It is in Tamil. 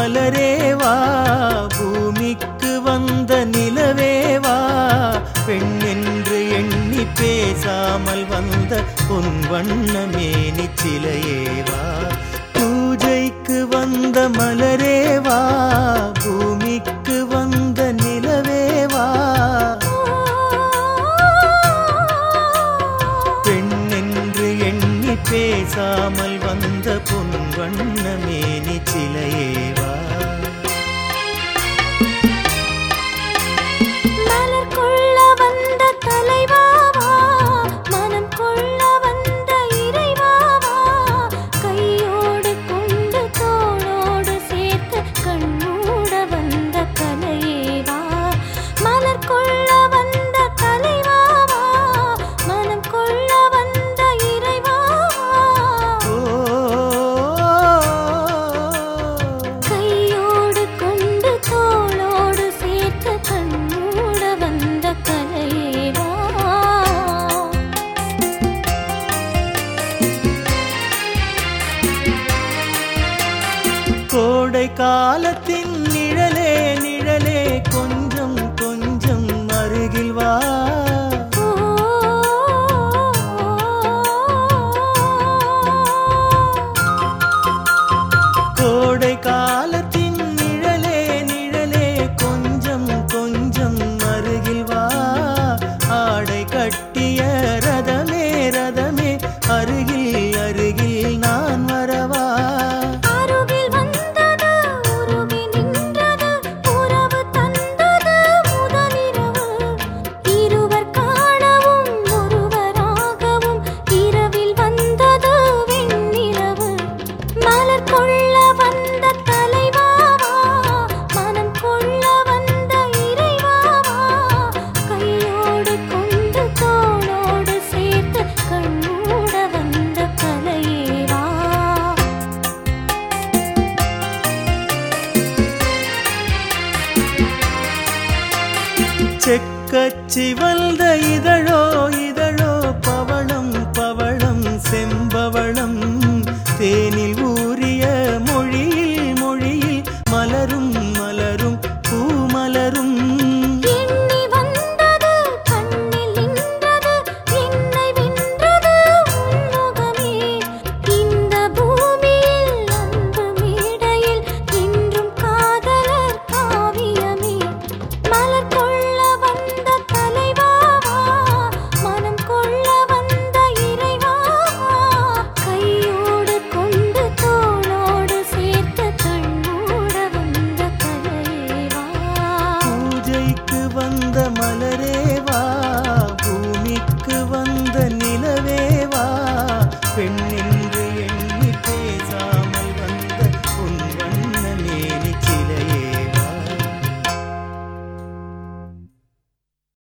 மலரேவா, பூமிக்கு வந்த நிலவேவா, பெண் என்று எண்ணி பேசாமல் வந்த பொன் வண்ண மேனி சிலையேவா, பூஜைக்கு வந்த மலரேவா, பூமிக்கு வந்த நிலவேவா, பெண் என்று எண்ணி பேசாமல் வந்த பொன் வண்ண மேனி சிலையேவா. மலர் கொள்ள வந்த தலைவாவா, மனம் கொள்ள வந்த இறைவாவா, கையோடு கொண்டு தோளோடு சேர்த்து கண்ணூட வந்த கலையேவா. மலர் கொள்ள வந்த தலைவாவா, மனம் கொள்ள வந்த இறைவாவா, கையோடு கொண்டு தோளோடு சேர்த்து கண்ணூட வந்த கலையேவா. கோடை காலத்தின் நிழலே நிழலே கொஞ்சம் கொஞ்சம் அருகில் வா, கோடை காலத்தின் நிழலே நிழலே கொஞ்சம் கொஞ்சம் அருகில் வா, ஆடை கட்டிய ரதமே ரதமே அருகில் அருகில் நான் வரவா, அருகில் வந்தது உருகி நின்றது உறவு தந்தது முதலிரவு, இருவர் காணவும் ஒருவராகவும் இரவில் வந்தது வெண்ணிலவு. மலர் கொள்ள வந்த தலைவாவா, மனம் கொள்ள வந்த இறைவாவா, கையோடு கொண்டு தோளோடு சேர்த்து கண்ணூட வந்த கலையேவா. செக்கச்சிவந்த இதழோ இதழோ பவளம் பவளம் செம்பவளம் தேனில்